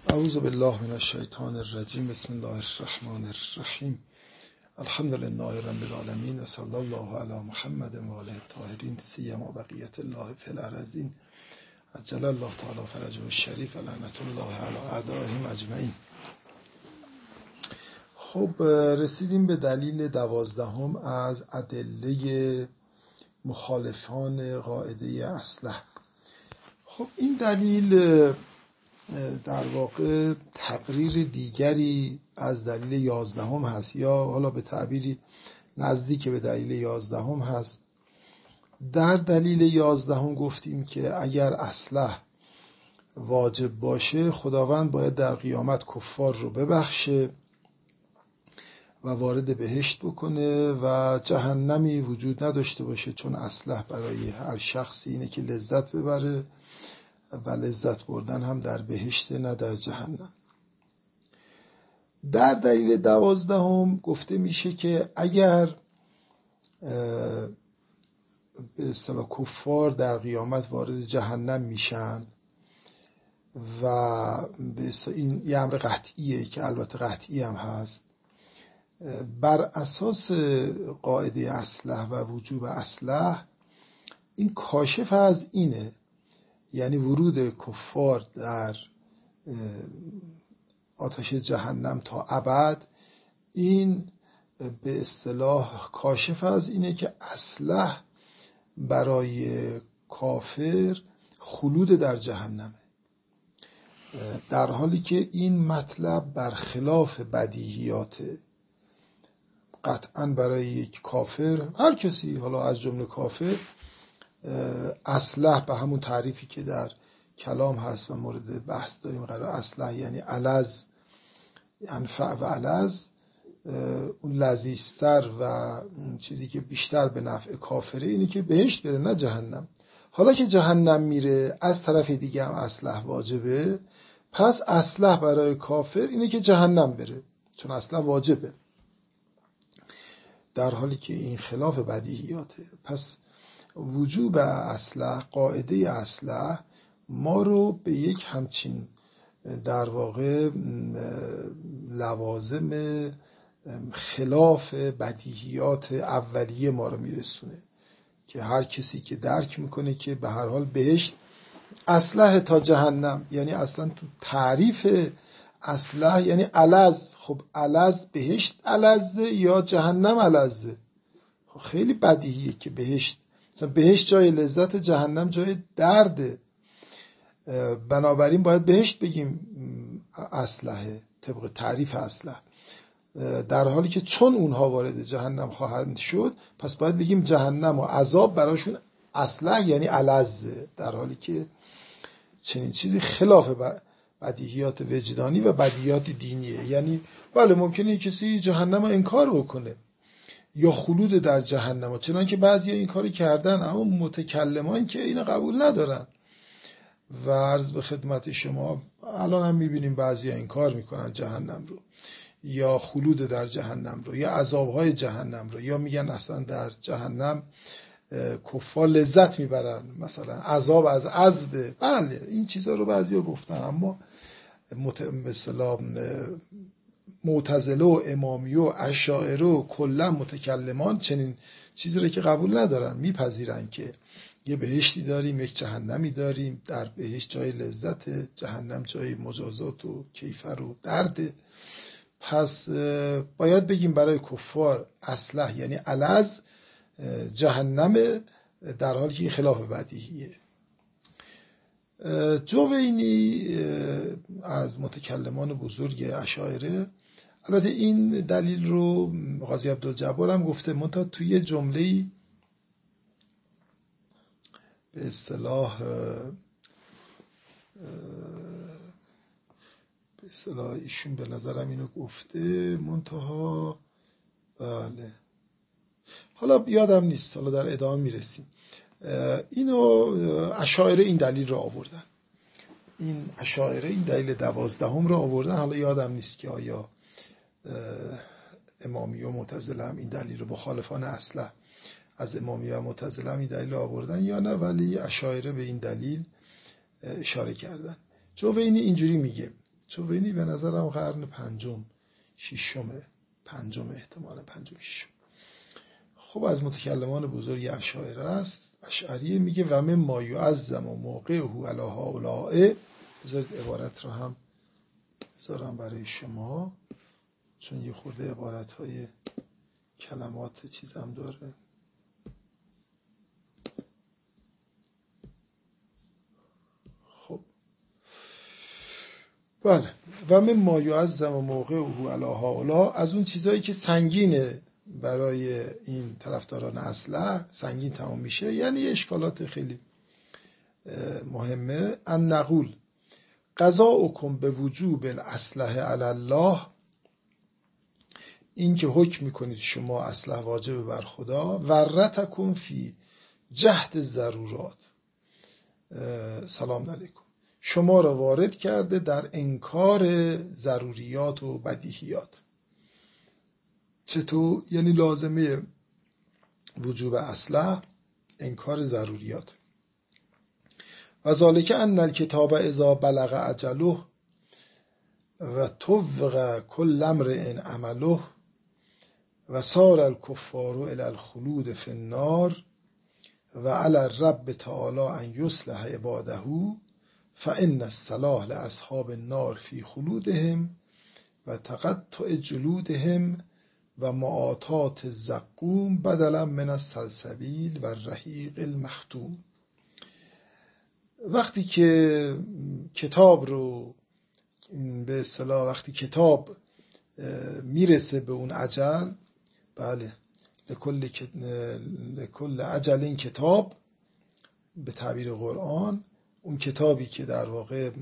اعوذ بالله من الشیطان الرجیم. بسم الله الرحمن الرحیم. الحمد لله رب العالمین و صلی الله علی محمد و آله الطاهرین سیما بقیت الله فی الارضین عجل الله تعالی فرجه الشریف و لعنت الله علی اعدائهم اجمعین. خب رسیدیم به دلیل 12 از ادله مخالفان قاعده اصلح. خب این دلیل در واقع تقریر دیگری از دلیل 11 هست، یا حالا به تعبیری نزدیک به دلیل 11 هست. در دلیل 11 گفتیم که اگر اصلح واجب باشه خداوند باید در قیامت کفار رو ببخشه و وارد بهشت بکنه و جهنمی وجود نداشته باشه، چون اصلح برای هر شخصی اینه که لذت ببره و لذت بردن هم در بهشت نه در جهنم. در دلیل 12 گفته میشه که اگر به اصطلاح کفار در قیامت وارد جهنم میشن و این یه امر قطعیه که البته قطعی هم هست، بر اساس قاعده اصلح و وجوب اصلح این کاشف از اینه، یعنی ورود کفار در آتش جهنم تا ابد، این به اصطلاح کاشف از اینه که اصلح برای کافر خلود در جهنمه، در حالی که این مطلب برخلاف بدیهیاته. قطعا برای یک کافر، هر کسی حالا از جمله کافر، اصلح به همون تعریفی که در کلام هست و مورد بحث داریم قرار، اصلح یعنی الذ، انفع و الذ، اون لذیذتر و اون چیزی که بیشتر به نفع کافره اینه که بهشت بره نه جهنم. حالا که جهنم میره از طرف دیگه هم اصلح واجبه، پس اصلح برای کافر اینه که جهنم بره، چون اصلح واجبه، در حالی که این خلاف بدیهیاته. پس وجوب اصلح، قاعده اصلح ما رو به یک همچین در واقع لوازم خلاف بدیهیات اولیه ما رو میرسونه که هر کسی که درک میکنه که به هر حال بهشت اصلح تا جهنم، یعنی اصلا تو تعریف اصلح یعنی الذ. خب الذ بهشت الذه یا جهنم الذه؟ خب خیلی بدیهیه که بهشت جای لذت، جهنم جای درده، بنابراین باید بهشت بگیم اصلحه طبق تعریف اصلح، در حالی که چون اونها وارد جهنم خواهند شد پس باید بگیم جهنم و عذاب براشون اصلح یعنی الذه، در حالی که چنین چیزی خلاف بدیهیات وجدانی و بدیهیات دینیه. یعنی بله ممکنه کسی جهنم رو انکار بکنه یا خلود در جهنم، چنان که بعضی این کاری کردن، اما متکلمان که اینو قبول ندارن و عرض به خدمت شما الان هم میبینیم بعضی این کار میکنن جهنم رو یا خلود در جهنم رو یا عذابهای جهنم رو، یا میگن اصلا در جهنم کفار لذت میبرن، مثلا عذاب از عذبه. بله این چیزا رو بعضیا گفتن، اما مثلا معتزله و امامیه و اشاعره و کلا متکلمان چنین چیزی رو که قبول ندارن، میپذیرن که یه بهشتی داریم یک جهنمی داریم، در بهشت جای لذت، جهنم جای مجازات و کیفر و درده. پس باید بگیم برای کفار اصلح یعنی الذ جهنم، در حالی که این خلاف بدیهیه. جوینی از متکلمان بزرگ اشاعره، البته این دلیل رو قاضی عبدالجبار هم گفته، منتها توی جمله‌ای به اصطلاح ایشون به نظرم اینو گفته، منتها بله حالا یادم نیست، حالا در ادامه میرسیم. اینو اشاعره این دلیل رو آوردن، این اشاعره این دلیل 12 رو آوردن، حالا یادم نیست که آیا امامیه و معتزله هم این دلیل رو، مخالفان اصلح از امامیه و معتزله هم این دلیل رو آوردن یا نه، ولی اشاعره به این دلیل اشاره کردن. جوینی اینجوری میگه چوینی به نظرم قرن پنجم پنجم احتمالا پنجم ششم. خب از متکلمان بزرگ اشاعره است. اشعری میگه و من ما یعظم و موقعه علی هؤلاء. بذارید عبارت رو هم بذارم برای شما، چون یه خورده عبارت‌های کلمات چیزم داره. خب بله، و من ما یعظم و موقعه علی هؤلاء، از اون چیزایی که سنگینه برای این طرفداران اصلح، سنگین تمام میشه، یعنی اشکالات خیلی مهمه. ان نقول قضاؤکم به وجوب الاصلح علی الله، این که حکم میکنید شما اصلح واجب بر خدا، ورتکم فی جهد ضرورات، سلام علیکم، شما را وارد کرده در انکار ضروریات و بدیهیات. چطور؟ یعنی لازمه وجوب اصلح انکار ضروریات. و ذالک ان الکتاب اذا بلغ اجله و طوق کل امرئ عمله و صار الکفار الی الخلود فی النار و علی الرب تعالی ان یصلح عباده فان الصلاح لاصحاب النار فی خلودهم و تقطع جلودهم و معاطات الزقوم بدلا من السلسبیل و الرحیق المختوم. وقتی که کتاب رو به اصطلاح، وقتی کتاب میرسه به اون اجل، بله، لکل اجل این کتاب به تعبیر قرآن، اون کتابی که در واقع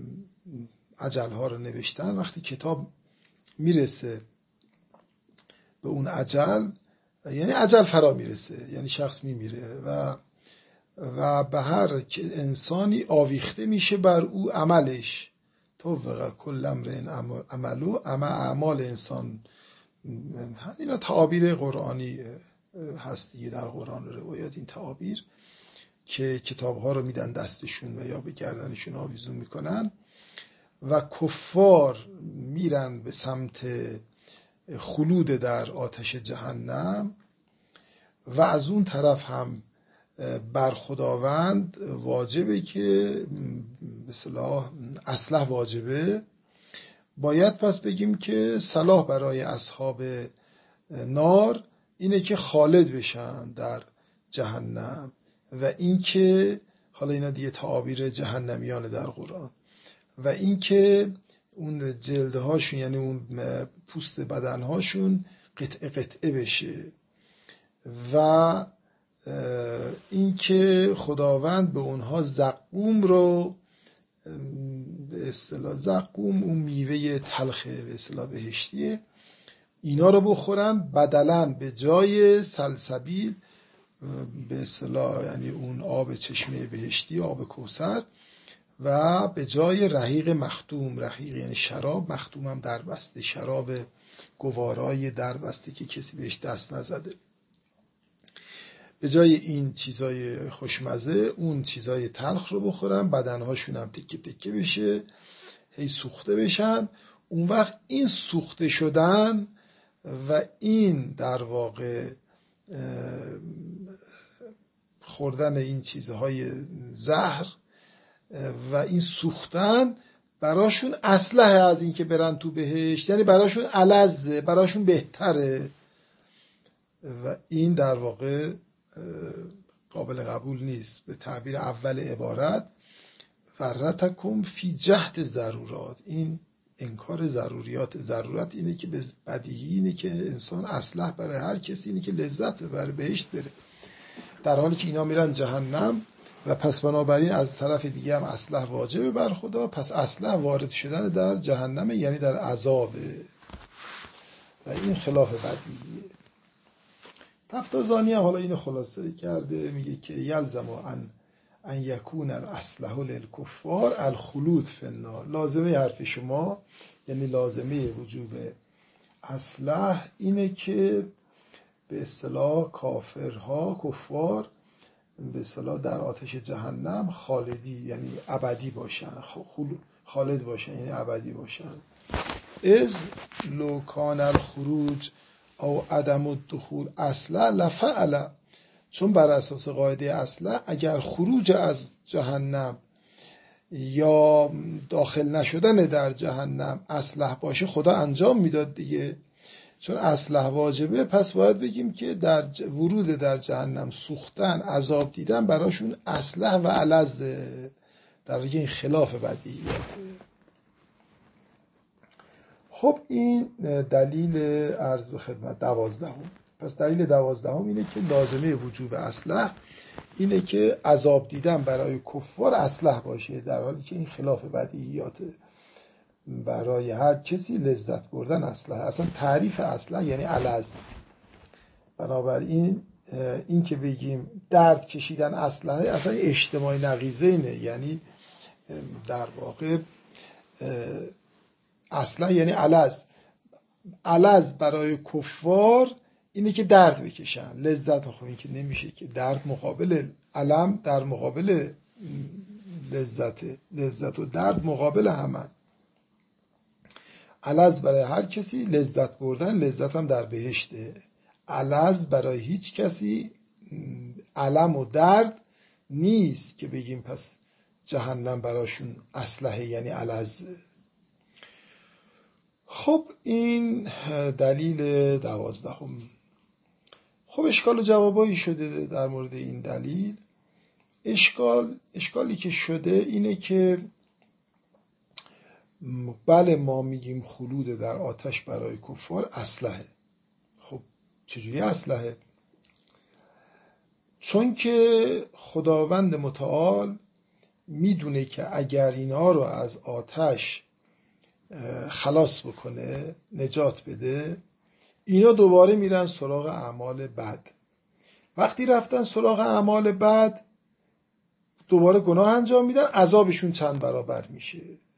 اجلها رو نوشتن، وقتی کتاب میرسه به اون اجل، یعنی اجل فرا میرسه، یعنی شخص میمیره و به هر انسانی آویخته میشه بر او عملش. طوق کل امرئ عمله، اعمال انسان، اینا تعابیر قرآنی هست دیگه، در قرآن و روایات این تعابیر که کتاب‌ها رو میدن دستشون و یا به گردنشون آویزون میکنن و کفار میرن به سمت خلود در آتش جهنم و از اون طرف هم بر خداوند واجبه که به اصطلاح اصلح واجبه. باید پس بگیم که صلاح برای اصحاب نار اینه که خالد بشن در جهنم و این که، حالا اینا دیگه تعابیر جهنمیان در قرآن، و این که اون جلدهاشون، یعنی اون پوست بدنهاشون قطعه قطعه بشه و این که خداوند به اونها زقوم رو، به اصطلاح زقوم اون میوه تلخه به اصطلاح بهشتیه، اینا رو بخورن بدلاً به جای سلسبیل به اصطلاح، یعنی اون آب چشمه بهشتی، آب کوثر، و به جای رحیق مختوم، رحیق یعنی شراب، مختوم هم دربسته، شراب گوارای دربسته که کسی بهش دست نزده، به جای این چیزای خوشمزه اون چیزای تلخ رو بخورن، بدنهاشون هم تکه تکه بشه، هی سوخته بشن. اون وقت این سوخته شدن و این در واقع خوردن این چیزهای زهر و این سوختن براشون اصلح از این که برن تو بهشت، یعنی براشون الذه، براشون بهتره و این در واقع قابل قبول نیست. به تعبیر اول عبارت ورتکم فی جهد ضرورات، این انکار ضروریات. ضرورت اینه که بدیهی اینه که انسان اصلح برای هر کسی اینه که لذت ببره، بهشت بره، در حالی که اینا میرن جهنم و پس بنابراین از طرف دیگه هم اصلح واجبه بر خدا، پس اصلح وارد شدن در جهنم یعنی در عذابه و این خلاف بدیهیه. تفتازانی هم حالا اینو خلاصه کرده، میگه که یلزم ان یکون الاصلح للکفار الخلود فی النار. لازمه حرف شما، یعنی لازمه وجوب اصلح اینه که به اصطلاح کافرها، کفار به اصطلاح در آتش جهنم خالدی، یعنی ابدی باشن، خالد باشن، یعنی ابدی باشن. از لو کان الخروج او عدم الدخول اصلا لفعل، چون بر اساس قاعده اصلا اگر خروج از جهنم یا داخل نشدن در جهنم اصلح باشه خدا انجام میداد دیگه. چون اصلح واجبه، پس باید بگیم که در ورود در جهنم سوختن، عذاب دیدن براشون اصلح و الذ، در حالی که این خلاف بدیهیاته. خب این دلیل عرض به خدمت 12. پس دلیل 12 اینه که لازمه وجوب اصلح اینه که عذاب دیدن برای کفار اصلح باشه، در حالی که این خلاف بدیهیاته. برای هر کسی لذت بردن اصلح، اصلا تعریف اصلح یعنی الذ. بنابراین این که بگیم درد کشیدن اصلحه اصلا اجتماعی نقیضه اینه، یعنی در واقع اصلح یعنی الذ برای کفار اینه که درد بکشن، لذت. خب این که نمیشه که درد مقابل الم در مقابل لذت و درد مقابل همن. الذ برای هر کسی لذت بردن، لذت هم در بهشته. الذ برای هیچ کسی الم و درد نیست که بگیم پس جهنم براشون اصلحه یعنی الذ. خب این دلیل 12. خب اشکال و جوابایی شده در مورد این دلیل. اشکالی که شده اینه که بله ما میگیم خلود در آتش برای کفار اصلحه. خب چجوری اصلحه؟ چون که خداوند متعال میدونه که اگر اینا رو از آتش خلاص بکنه، نجات بده، اینا دوباره میرن سراغ اعمال بد. وقتی رفتن سراغ اعمال بد دوباره گناه انجام میدن، عذابشون چند برابر میشه.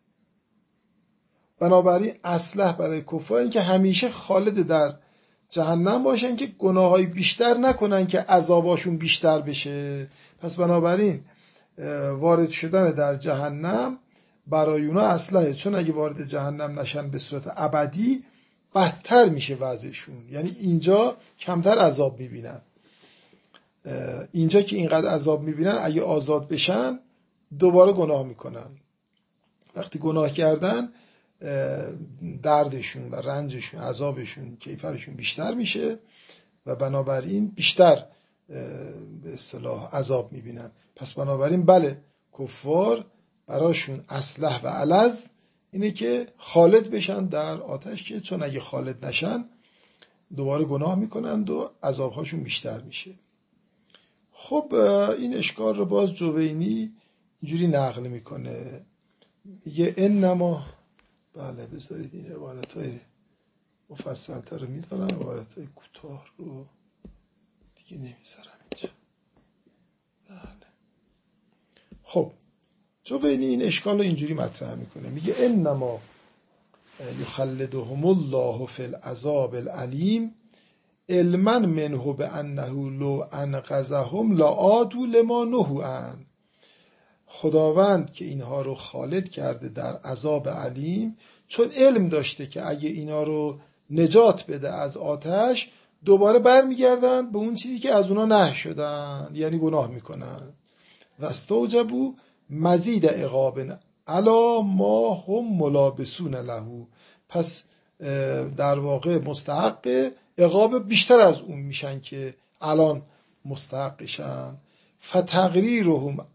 بنابراین اصلح برای کفار این که همیشه خالد در جهنم باشن که گناههای بیشتر نکنن که عذاباشون بیشتر بشه. پس بنابراین وارد شدن در جهنم برای اونا اصلحه، چون اگه وارد جهنم نشن به صورت ابدی بدتر میشه وضعشون. یعنی اینجا کمتر عذاب میبینن، اینجا که اینقدر عذاب میبینن اگه آزاد بشن دوباره گناه میکنن. وقتی گناه کردن دردشون و رنجشون، عذابشون، کیفرشون بیشتر میشه و بنابراین بیشتر به اصطلاح عذاب میبینن. پس بنابراین بله کفار براشون اصلح و الذ اینه که خالد بشن در آتش، که چون اگه خالد نشن دوباره گناه میکنند و عذابهاشون بیشتر میشه. خب این اشکال رو باز جوینی اینجوری نقل میکنه، میگه انما، بله بذارید این عبارتهای مفصل‌تر رو میدارم، عبارتهای کوتاه رو دیگه نمیذارم اینجا. بله. خب جوینی این اشکال رو اینجوری مطرح میکنه، میگه انما یخلدهم الله فی العذاب العلیم علما منه بانه لو انقذهم لعادوا لما نهوا عنه. خداوند که اینها رو خالد کرده در عذاب علیم چون علم داشته که اگه اینا رو نجات بده از آتش دوباره برمیگردن به اون چیزی که از اونا نهی شدن، یعنی گناه میکنن. و استوجبوا مزید عقاب علی ما هم ملابسون له، پس در واقع مستحق عقاب بیشتر از اون میشن که الان مستحقشن. فتقریرهم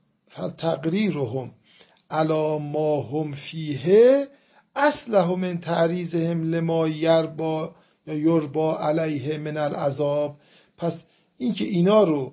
علی ما هم فیه اصلح من تعریضهم لما یربا یا یربا علیه من العذاب. پس این که اینا رو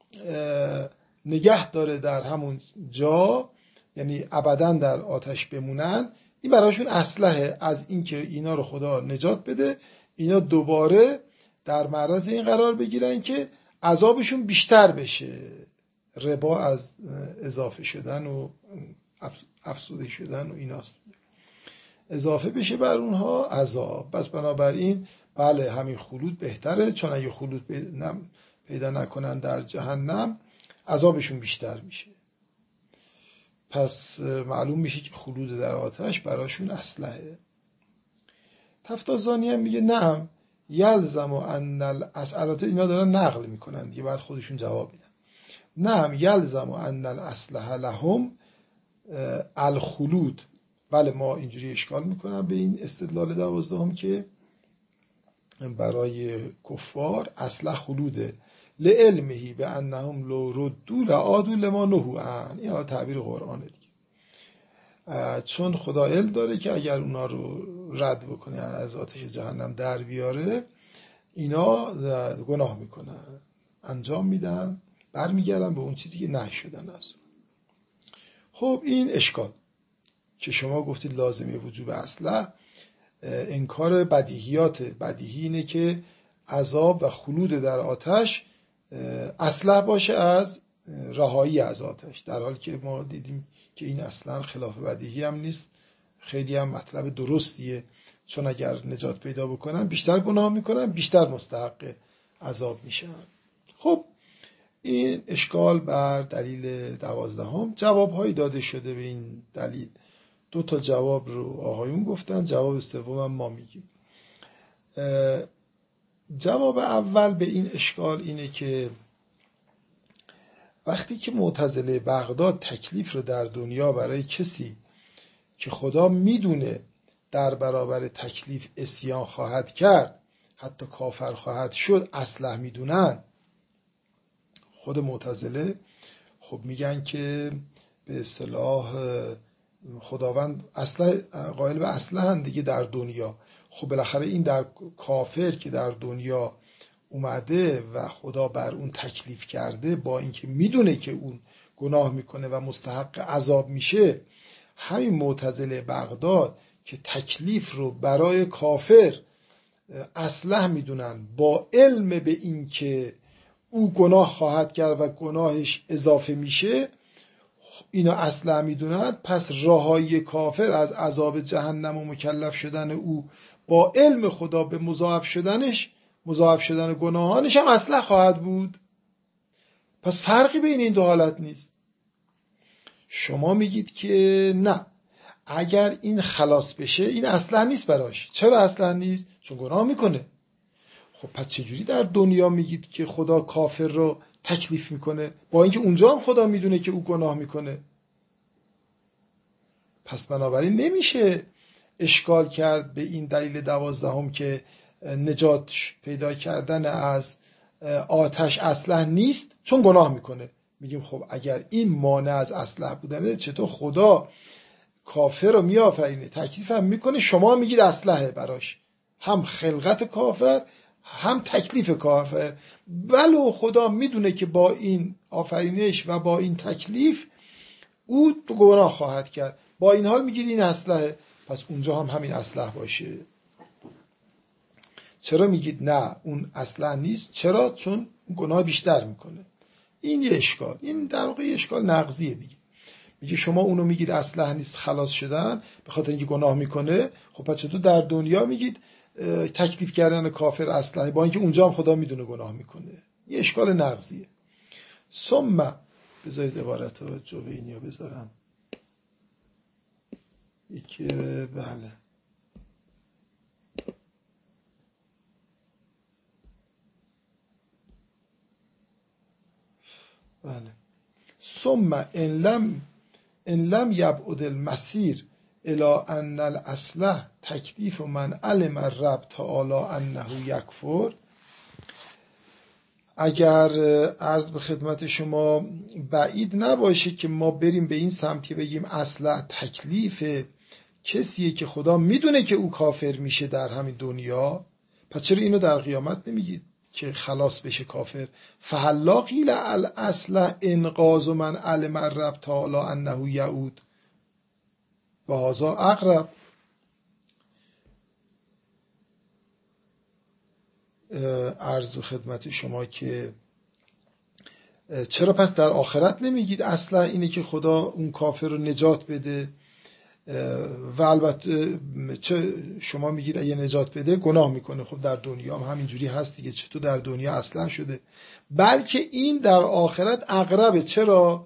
نگه داره در همون جا، یعنی ابدا در آتش بمونن، این براشون اصلحه از این که اینا رو خدا نجات بده، اینا دوباره در معرض این قرار بگیرن که عذابشون بیشتر بشه. ربا از اضافه شدن و افزوده شدن و ایناست، اضافه بشه بر اونها عذاب. پس بنابراین بله همین خلود بهتره، چون اگه خلود پیدا نکنن در جهنم عذابشون بیشتر میشه. پس معلوم میشه که خلود در آتش براشون اسلحه. تفتازانی هم میگه نه، یلزم و ان الاسلحه، اینا دارن نقل میکنن دیگه، بعد خودشون جواب میدن. نه، یلزم و ان الاسلحه لهم الخلود. بله، ما اینجوری اشکال میکنم به این استدلال 12 که برای کفار اسلحه خلوده، لعلمه به انهم لو ردوا لعادوا لما نهوا عنه. این تعبیر قرآنه دیگه، چون خدا علم داره که اگر اونا رو رد بکنه از آتش جهنم در بیاره، اینا گناه میکنن، انجام میدن، برمیگردن به اون چیزی که نهی شدن از اون. خب این اشکال که شما گفتید لازمه وجوب اسلحه، انکار بدیهیات. بدیهی اینه که عذاب و خلود در آتش اسلحه باشه از رهایی از آتش، در حالی که ما دیدیم که این اصلا خلاف بدیهی هم نیست، خیلی هم مطلب درستیه، چون اگر نجات پیدا بکنن بیشتر گناه میکنن، بیشتر مستحق عذاب میشن. خب این اشکال بر دلیل 12. جوابهایی داده شده به این دلیل. 2 جواب رو آقایون گفتن، جواب سوم هم ما میگیم. جواب اول به این اشکال اینه که وقتی که معتزله بغداد تکلیف رو در دنیا برای کسی که خدا میدونه در برابر تکلیف عصیان خواهد کرد، حتی کافر خواهد شد، اسلحه میدونن، خود معتزله خب میگن که به اصطلاح خداوند قائل به اسلحه دیگه در دنیا. خب بالاخره این در کافر که در دنیا اومده و خدا بر اون تکلیف کرده، با اینکه میدونه که اون گناه میکنه و مستحق عذاب میشه، همین معتزله بغداد که تکلیف رو برای کافر اسلحه میدونن، با علم به این که او گناه خواهد کرد و گناهش اضافه میشه، اینا اسلحه میدونن، پس رهایی کافر از عذاب جهنم و مکلف شدن او با علم خدا به مضاعف شدن گناهانش هم اسلحه خواهد بود. پس فرقی بین این 2 حالت نیست. شما میگید که نه، اگر این خلاص بشه این اسلحه نیست براش. چرا اسلحه نیست؟ چون گناه میکنه. خب پس چجوری در دنیا میگید که خدا کافر رو تکلیف میکنه، با اینکه اونجا هم خدا میدونه که او گناه میکنه؟ پس بنابراین نمیشه اشکال کرد به این دلیل 12 که نجات پیدا کردن از آتش اسلحه نیست چون گناه میکنه. میگیم خب اگر این مانع از اسلحه بودنه، چطور خدا کافر رو میآفرینه، تکلیف هم میکنه، شما میگید اسلحه براش، هم خلقت کافر هم تکلیف کافر، ولو خدا میدونه که با این آفرینش و با این تکلیف او گناه خواهد کرد، با این حال میگید این اسلحه. پس اونجا هم همین اسلحه باشه. چرا میگید نه اون اسلحه نیست؟ چرا؟ چون گناه بیشتر میکنه. این یه اشکال، این در واقع اشکال نقضیه دیگه. میگه شما اونو میگید اسلحه نیست خلاص شدن به خاطر اینکه گناه میکنه، خب پس چطور در دنیا میگید تکلیف کردن کافر اسلحه، با اینکه اونجا هم خدا میدونه گناه میکنه؟ یه اشکال نقضیه. ثم بذارید عبارت رو جوینیو بذارم. یکی بله ثم ان لم یبعد المسیر الی ان الاصلح تکلیف من علم الرب تعالی انه یکفر. اگر عرض به خدمت شما بعید نباشه که ما بریم به این سمتی بگیم اصلا تکلیف کسیه که خدا میدونه که او کافر میشه در همین دنیا، پس چرا اینو در قیامت نمیگید که خلاص بشه کافر؟ فهلا قیل الاصل انقاذ من علم الرب تعالی انه یعود و هذا اقرب. عرض خدمت شما که چرا پس در آخرت نمیگید اصلا اینه که خدا اون کافر رو نجات بده؟ و البته شما میگید اگه نجات بده گناه میکنه، خب در دنیا هم همینجوری هست دیگه، چطور در دنیا اصلا شده؟ بلکه این در آخرت اقربه. چرا؟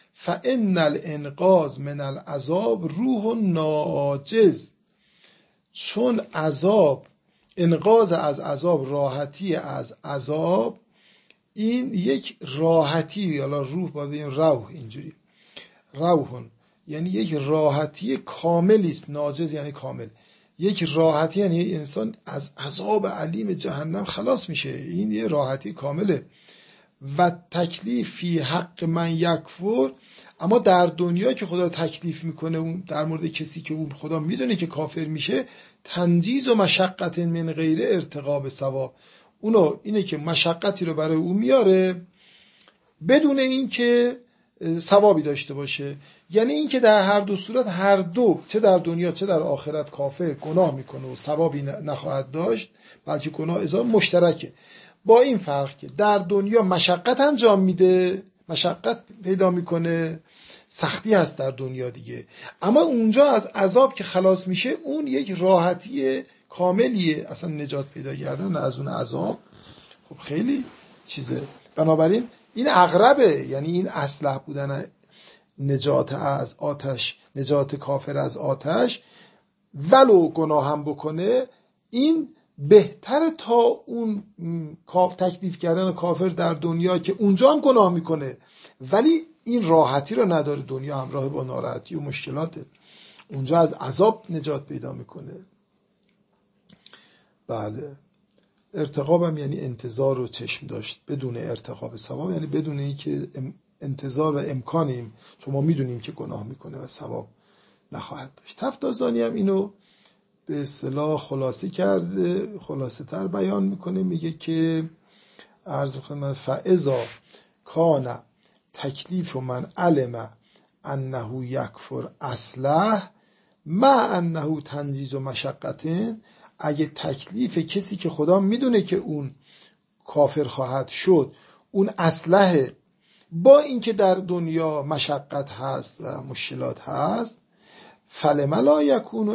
فان الانقاذ من العذاب روح ناجز، چون عذاب، انقاذ از عذاب، راحتی از عذاب، این یک راحتی، حالا روح باید بگیم روح، اینجوری روحون یعنی یک راحتی کاملی است. ناجز یعنی کامل. یک راحتی یعنی انسان از عذاب علیم جهنم خلاص میشه، این یه راحتی کامله. و تکلیف فی حق من یکفر، اما در دنیا که خدا تکلیف میکنه اون در مورد کسی که اون خدا میدونه که کافر میشه، تنجیز و مشقت من غیر ارتقاب ثواب، اونو اینه که مشقتی رو برای اون میاره بدون این که ثوابی داشته باشه. یعنی این که در هر دو صورت، هر دو، چه در دنیا چه در آخرت، کافر گناه میکنه و ثوابی نخواهد داشت، بلکه گناه اضافه مشترکه. با این فرق که در دنیا مشقت انجام میده، مشقت پیدا میکنه، سختی هست در دنیا دیگه، اما اونجا از عذاب که خلاص میشه اون یک راحتی کاملیه، اصلا نجات پیدا کردن از اون عذاب خب خیلی چیزه. بنابراین این اقربه، یعنی این اصلح بودن نجات از آتش، نجات کافر از آتش، ولو گناه هم بکنه این بهتره تا اون تکلیف کردن کافر در دنیا که اونجا هم گناه میکنه ولی این راحتی رو نداره، دنیا همراه با ناراحتی و مشکلاته، اونجا از عذاب نجات پیدا میکنه. بله، ارتقاب هم یعنی انتظار رو چشم داشت بدون ارتقاب ثواب، یعنی بدون اینکه انتظار و امکانیم، چون ما میدونیم که گناه میکنه و ثواب نخواهد داشت. تفتازانی هم اینو به اصطلاح خلاصه کرده، خلاصه تر بیان میکنه، میگه که عرض خدمت فاذا کان تکلیف من علم انه یکفر اصلح مع انه تنجیز و مشقتن، اگه تکلیف کسی که خدا میدونه که اون کافر خواهد شد اون اصلحه، با اینکه در دنیا مشقت هست و مشکلات هست، فلم لا یکون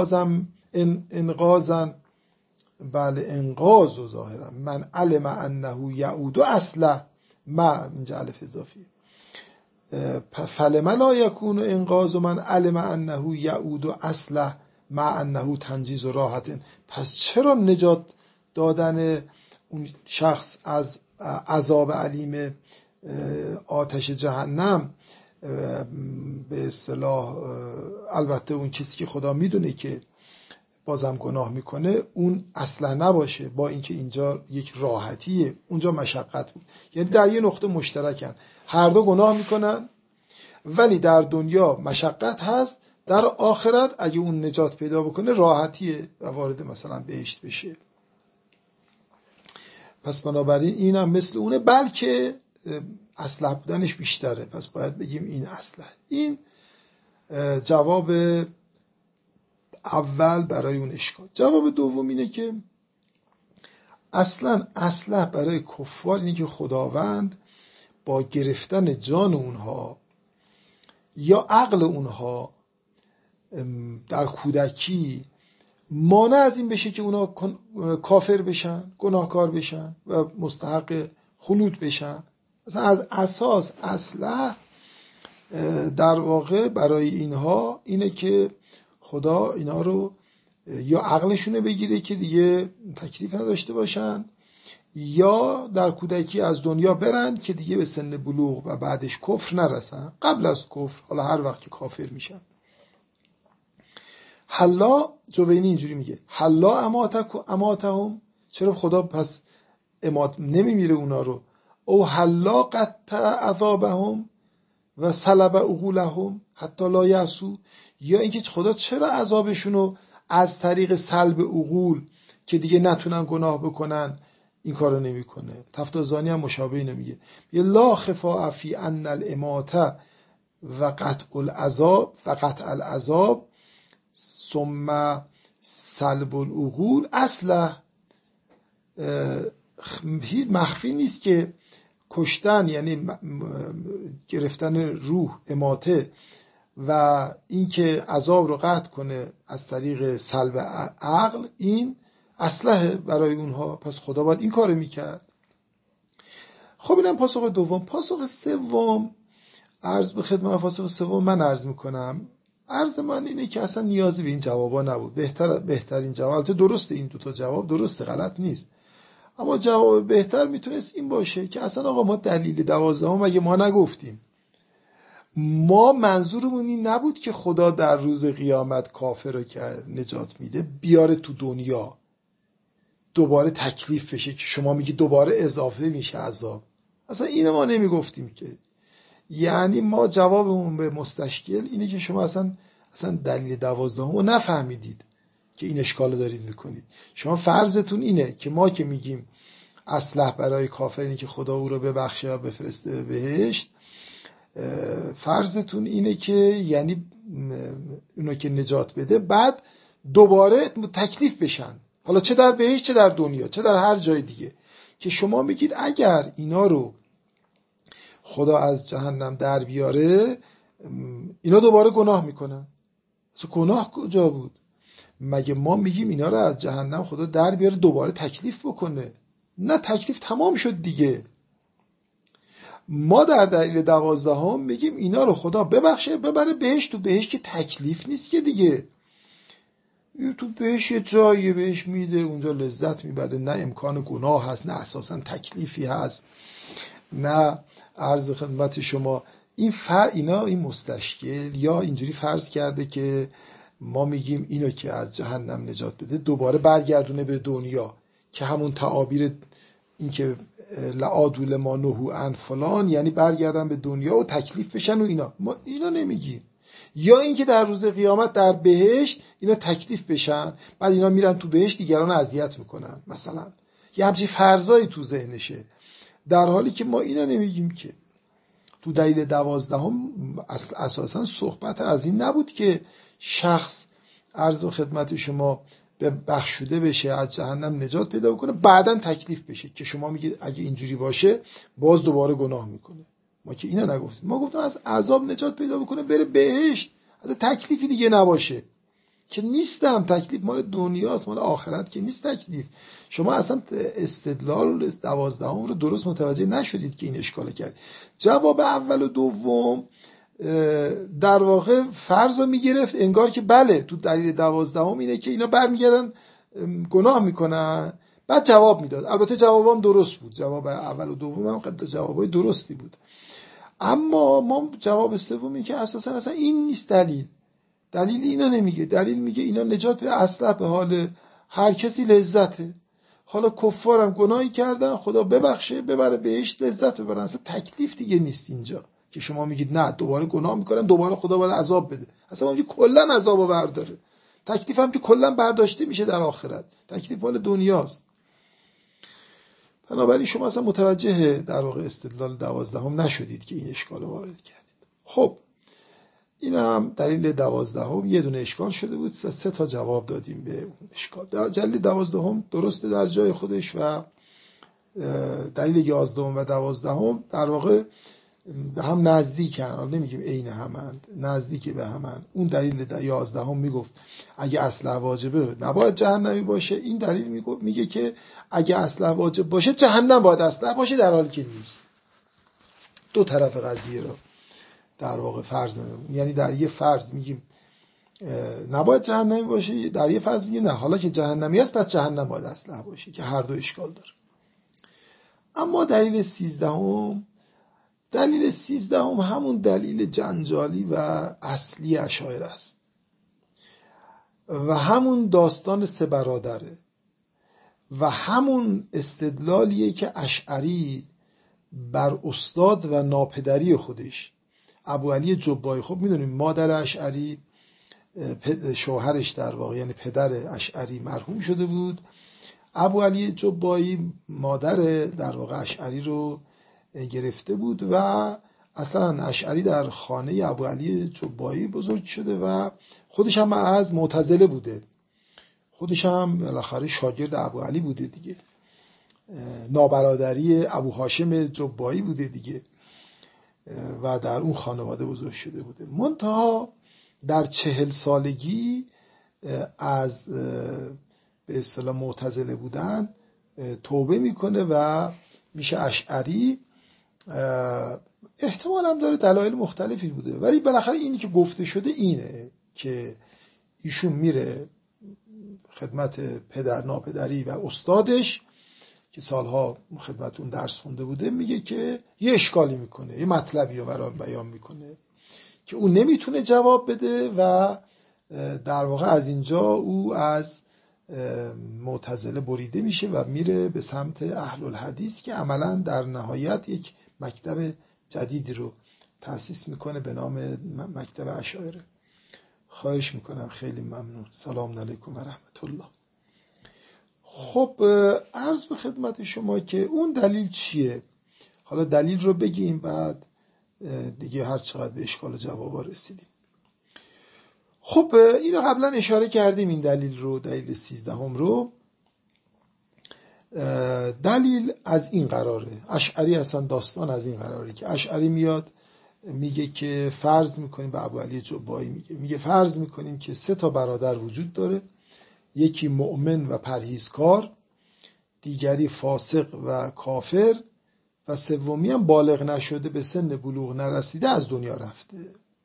انقاذا، بله انقاذ و ظاهرا من علم انه یعود اصلح ما اینجا الف اضافی، فلم لا یکون انقاذ من علم انه یعود اصلح مع انه تنجیز و راحت، پس چرا نجات دادن اون شخص از عذاب علیم آتش جهنم به اصطلاح، البته اون کسی که خدا میدونه که بازم گناه میکنه اون اصلا نباشه، با اینکه اینجا یک راحتیه اونجا مشقت بود، یعنی در یه نقطه مشترکن، هر دو گناه میکنن ولی در دنیا مشقت هست، در آخرت اگه اون نجات پیدا بکنه راحتیه و وارد مثلا بهشت بشه. پس بنابراین این هم مثل اونه، بلکه اصلح بودنش بیشتره، پس باید بگیم این اصلح. این جواب اول برای اون اشکال. جواب دوم اینه که اصلا اصلح برای کفار اینه که خداوند با گرفتن جان اونها یا عقل اونها در کودکی مانع از این بشه که اونا کافر بشن، گناهکار بشن و مستحق خلود بشن. مثلا از اساس اصلح در واقع برای اینها اینه که خدا اینا رو یا عقلشونه بگیره که دیگه تکلیف نداشته باشن، یا در کودکی از دنیا برن که دیگه به سن بلوغ و بعدش کفر نرسن، قبل از کفر، حالا هر وقت که کافر میشن. حلا جوینی اینجوری میگه حلا اماتهم، چرا خدا پس نمیمیره اونا رو، او حلا قطع عذابهم و سلب عقولهم حتی لا یعصوا، یا اینکه خدا چرا عذابشونو از طریق سلب عقول که دیگه نتونن گناه بکنن این کارو نمیکنه. تفتازانی هم مشابه اینو میگه، یه لا خفاء فی ان الاماته و قطع العذاب ثم سلب العقول اصلا، مخفی نیست که کشتن یعنی گرفتن روح، اماته، و اینکه عذاب رو قطع کنه از طریق سلب عقل، این اصلحه برای اونها، پس خدا باید این کارو میکرد. خب اینم پاسخ دوم. پاسخ سوم، عرض به خدمت فاصله سوم من عرض میکنم. عرض من اینه که اصلا نیازی به این جوابا نبود. بهترین جواب، البته درسته این دوتا جواب درسته، غلط نیست، اما جواب بهتر میتونست این باشه که اصلا آقا ما دلیل 12 مگه ما نگفتیم؟ ما منظورمون این نبود که خدا در روز قیامت کافر رو که نجات میده بیاره تو دنیا دوباره تکلیف بشه که شما میگی دوباره اضافه میشه عذاب. اصلا اینو ما نمیگفتیم که. یعنی ما جوابمون به مستشکل اینه که شما اصلا دلیل 12 رو نفهمیدید که این اشکال دارید میکنید. شما فرضتون اینه که ما که میگیم اصلح برای کافر اینه که خدا او رو ببخشه و بفرسته به بهشت، فرضتون اینه که یعنی اونو که نجات بده بعد دوباره تکلیف بشن، حالا چه در بهشت چه در دنیا چه در هر جای دیگه، که شما میگید اگر اینا رو خدا از جهنم در بیاره اینا دوباره گناه میکنن. اصلا گناه کجا بود؟ مگه ما میگیم اینا رو از جهنم خدا در بیاره دوباره تکلیف بکنه؟ نه، تکلیف تمام شد دیگه. ما در دلیل 12 میگیم اینا رو خدا ببخشه ببره بهشت. تو بهشت که تکلیف نیست که دیگه. تو بهشت یه جایی بهش میده، اونجا لذت میبره، نه امکان گناه هست، نه اساسا تکلیفی هست، نه عرض خدمت شما این مستشکل یا اینجوری فرض کرده که ما میگیم اینو که از جهنم نجات بده دوباره برگردونه به دنیا، که همون تعابیر این که لعادوا لما نهوا عن فلان، یعنی برگردن به دنیا و تکلیف بشن و اینا. ما اینا نمیگیم. یا اینکه در روز قیامت در بهشت اینا تکلیف بشن، بعد اینا میرن تو بهشت دیگران اذیت میکنن مثلا، یه همچین فرضایی تو ذهنشه، در حالی که ما اینا نمیگیم که. تو دلیل 12 اساسا صحبت از این نبود که شخص عرض و خدمت شما به بخشوده بشه، از جهنم نجات پیدا بکنه، بعدن تکلیف بشه، که شما میگید اگه اینجوری باشه باز دوباره گناه میکنه. ما که اینا نگفتیم. ما گفتیم از عذاب نجات پیدا بکنه بره بهشت، از تکلیفی دیگه نباشه، که نیستم. تکلیف مال دنیاست، مال آخرت که نیست تکلیف. شما اصلا استدلال 12 رو درست متوجه نشدید که این اشکال کرد. جواب اول و دوم در واقع فرض رو میگرفت انگار که بله تو دلیل 12 اینه که اینا برمیگردن گناه میکنن، بعد جواب میداد. البته جوابم درست بود، جواب اول و دوم هم جوابای درستی بود، اما ما جواب سومی که اساسا اصلا این نیست. دلیل اینا نمیگه. دلیل میگه اینا نجات به اصلح به حال هر کسی لذته. حالا کفارم گناهی کردن خدا ببخشه ببره بهشت لذت ببرن. اصلا تکلیف دیگه نیست اینجا که شما میگید نه دوباره گناه میکنن دوباره خدا باید عذاب بده. اصلا ما میگیم کلا عذابو برداره. تکلیف هم که کلا برداشته میشه در آخرت. تکلیف مال دنیاست. بنابراین شما اصلا متوجه در واقع استدلال 12 نشدید که این اشکال وارد کردید. خب این هم دلیل 12 یه دونه اشکال شده بود. 3 تا جواب دادیم به اون اشکال. دلیل 12 درسته در جای خودش و دلیل 11 و 12 در واقع به هم نزدیکن. نمیگیم عین همند، نزدیک به همند. اون دلیل 11 میگفت اگه اصلح واجبه نباید جهنمی باشه. این دلیل میگه که اگه اصلح واجب باشه جهنم باید اصلح باشه، در حالی که نیست. دو طرف قضیه رو در واقع فرض نمیم. یعنی در یه فرض میگیم نباید جهنمی باشه، در یه فرض میگیم نه حالا که جهنمی هست پس جهنم باید اصلح باشه، که هر دو اشکال داره. اما دلیل 13 همون دلیل جنجالی و اصلی اشاعره است و همون داستان 3 برادره و همون استدلالیه که اشعری بر استاد و ناپدری خودش ابو علی جبایی، خب میدونیم مادر اشعری شوهرش در واقع یعنی پدر اشعری مرحوم شده بود. ابو علی جبایی مادر در واقع اشعری رو گرفته بود و اصلا اشعری در خانه ابو علی جبایی بزرگ شده و خودش هم از معتزله بوده، خودش هم بالاخره شاگرد ابو علی بوده دیگه، نابرادری ابو هاشم جبایی بوده دیگه و در اون خانواده بزرگ شده بوده. منتها در 40 سالگی از به اصطلاح معتزله بودن توبه میکنه و میشه اشعری. احتمال هم داره دلایل مختلفی بوده، ولی بالاخره اینی که گفته شده اینه که ایشون میره خدمت پدر ناپدری و استادش که سالها خدمت اون درس خونده بوده، میگه که یه اشکالی میکنه، یه مطلبی رو برام بیان میکنه که اون نمیتونه جواب بده و در واقع از اینجا او از معتزله بریده میشه و میره به سمت اهل الحدیث که عملا در نهایت یک مکتب جدیدی رو تأسیس میکنه به نام مکتب اشاعره. خواهش میکنم، خیلی ممنون. سلام علیکم و رحمت الله. خب عرض به خدمت شما که اون دلیل چیه؟ حالا دلیل رو بگیم، بعد دیگه هر چقدر به اشکال و جوابا رسیدیم. خب اینو قبلا اشاره کردیم، این دلیل رو، دلیل 13 رو. دلیل از این قراره، اشعری اصلا داستان از این قراره که اشعری میاد میگه که فرض میکنیم، به ابوعلی جبایی میگه فرض میکنیم که 3 برادر وجود داره، یکی مؤمن و پرهیزکار، دیگری فاسق و کافر و سومی هم بالغ نشده، به سن بلوغ نرسیده، از دنیا رفته.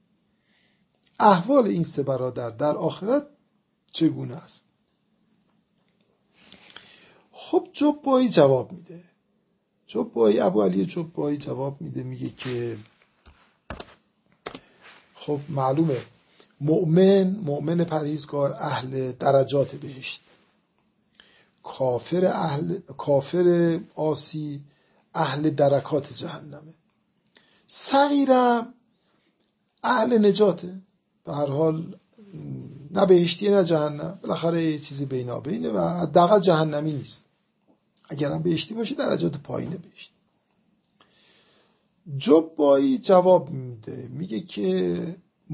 احوال این 3 برادر در آخرت چگونه است؟ خب جبایی جواب میده. ابوعلی جبایی جواب میده، میگه که خب معلومه مؤمن پرهیزکار اهل درجات بهشت، کافر عاصی اهل درکات جهنمه، صغیرم اهل نجاته، به هر حال نه بهشتیه نه جهنم، بالاخره یه چیزی بینابینه و حداقل جهنمی نیست. اگرم بهشتی باشه درجات پایین بهشت. جبایی جواب میده، میگه که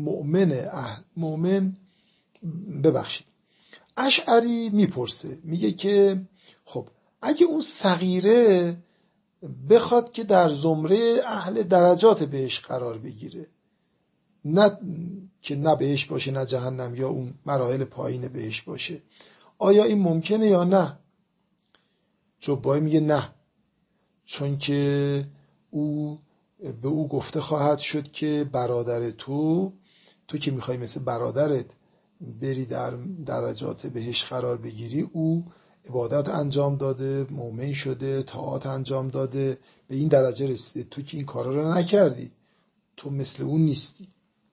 اشعری میپرسه، میگه که خب اگه اون صغیره بخواد که در زمره اهل درجات بهش قرار بگیره، نه که نه بهش باشه نه جهنم یا اون مراحل پایین بهش باشه، آیا این ممکنه یا نه؟ جبایی میگه نه، چون که به او گفته خواهد شد که برادر تو که میخوای مثل برادرت بری در درجات بهش قرار بگیری، او عبادت انجام داده، مؤمن شده، طاعات انجام داده، به این درجه رسیده، تو که این کارا رو نکردی، تو مثل اون نیستی.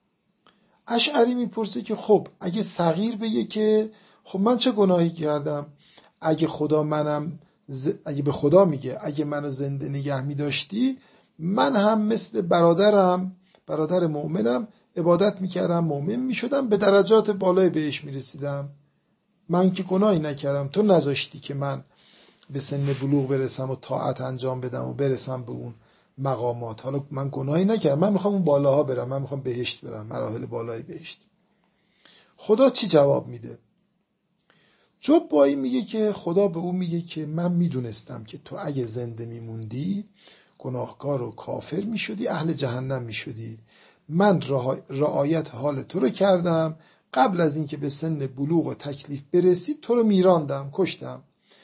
اشعری میپرسه که خب اگه صغیر بگه که خب من چه گناهی کردم، اگه به خدا میگه اگه منو زنده نگه میداشتی، من هم مثل برادر مؤمنم عبادت میکردم، مؤمن میشدم، به درجات بالای بهش میرسیدم، من که گناهی نکردم، تو نذاشتی که من به سن بلوغ برسم و طاعت انجام بدم و برسم به اون مقامات. حالا من گناهی نکردم، من میخوام اون بالاها برم، من میخوام بهشت برم، مراحل بالای بهشت. خدا چی جواب میده؟ جبایی میگه که خدا به اون میگه که من میدونستم که تو اگه زنده میموندی گناهکار و کافر میشدی، اهل جهنم میشدی. من رعایت حال تو رو کردم، قبل از اینکه به سن بلوغ و تکلیف برسی تو رو میراندم، کشتم،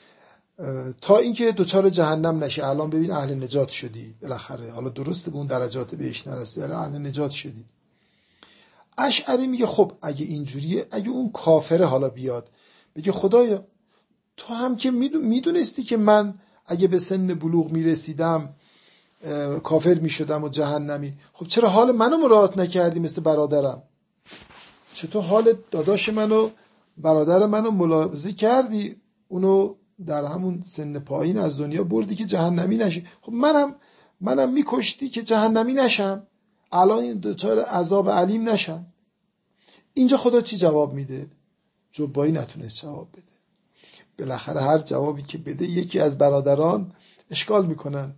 تا اینکه دوچار جهنم نشی. الان ببین اهل نجات شدی بالاخره، حالا درسته به اون درجات بهش نرسی، الان اهل نجات شدی. اشعری میگه خب اگه اینجوریه، اگه اون کافره حالا بیاد بگه خدایا تو هم که میدونستی که من اگه به سن بلوغ میرسیدم کافر میشدم و جهنمی، خب چرا حال منو مراعات نکردی مثل برادرم؟ چطور حال داداش منو، برادر منو ملاحظه کردی، اونو در همون سن پایین از دنیا بردی که جهنمی نشه؟ خب منم میکشتی که جهنمی نشم، الان این دوچار عذاب علیم نشم. اینجا خدا چی جواب میده؟ جبایی نتونست جواب بده. بالاخره هر جوابی که بده یکی از برادران اشکال میکنن.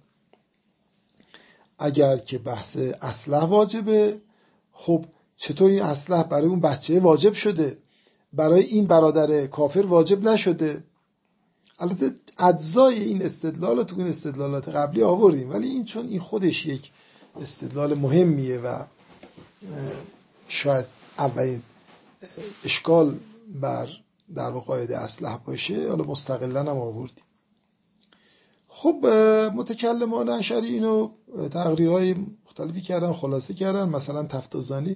اگر که بحث اصلح واجبه، خب چطور این اصلح برای اون بچه واجب شده، برای این برادر کافر واجب نشده؟ البته اجزای این استدلال تو این استدلالات قبلی آوردیم، ولی این چون این خودش یک استدلال مهمیه و شاید اولین اشکال بر در واقع قاعده اصلح باشه، حالا مستقلا هم آوردیم. خب متکلمان اشعری اینو تقریرهای مختلفی کردن، خلاصه کردن. مثلا تفتازانی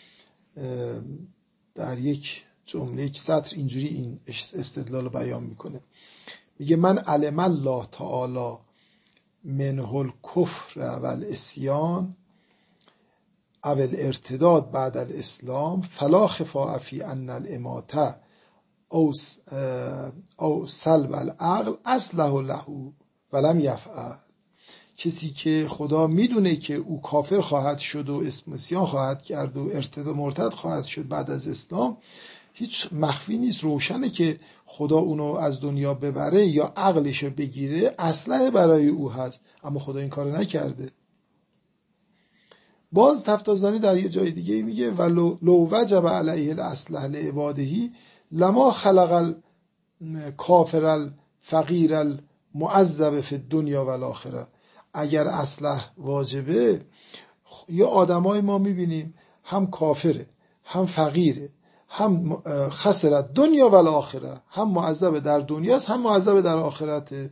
در یک جمله، یک سطر اینجوری این استدلال رو بیان میکنه، میگه من علم الله تعالی منه الکفر و العصیان او الارتداد بعد الاسلام فلا خفاء فی ان الاماته او سلب العقل اصله له ولم یفعل. کسی که خدا میدونه که او کافر خواهد شد و اسم عصیان خواهد کرد و ارتداد مرتد خواهد شد بعد از اسلام، هیچ مخفی نیست، روشنه که خدا اونو از دنیا ببره یا عقلشو بگیره اسلحه برای او هست، اما خدا این کارو نکرده. باز تفتازانی در یه جای دیگه میگه ولو وجب علیه الاسلحه لعبادهی لما خلق الکافر الفقیر المعذب فی الدنیا و الاخره. اگر اسلحه واجبه، یا آدمای ما میبینیم هم کافره، هم فقیره، هم خسرت دنیا و الاخره، هم معذب در دنیاست هم معذب در آخرته.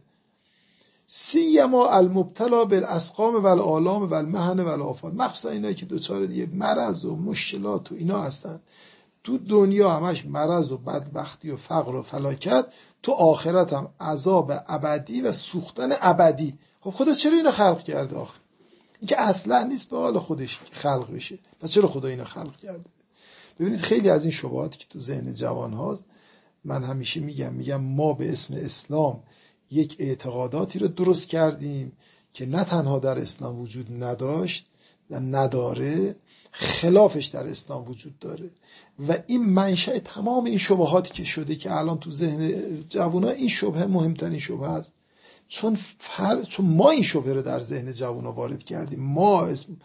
سیما المبتلا بالاسقام و الآلام و المحن و الآفات، مخصوصا اینا که دوچار دیگه مرض و مشکلات و اینا هستن. تو دنیا همش مرض و بدبختی و فقر و فلاکت، تو آخرت هم عذاب ابدی و سوختن ابدی. خب خدا چرا اینو خلق کرده آخر؟ این که اصلا نیست به حال خودش خلق بشه، پس چرا خدا اینو خلق کرده؟ ببینید خیلی از این شبهاتی که تو ذهن جوان هاست، من همیشه میگم ما به اسم اسلام یک اعتقاداتی رو درست کردیم که نه تنها در اسلام وجود نداشت و نداره، خلافش در اسلام وجود داره و این منشأ تمام این شبهاتی که شده که الان تو ذهن جوونا این شبهه مهمترین شبهه است. چون ما این شبهه رو در ذهن جوونا وارد کردیم، ما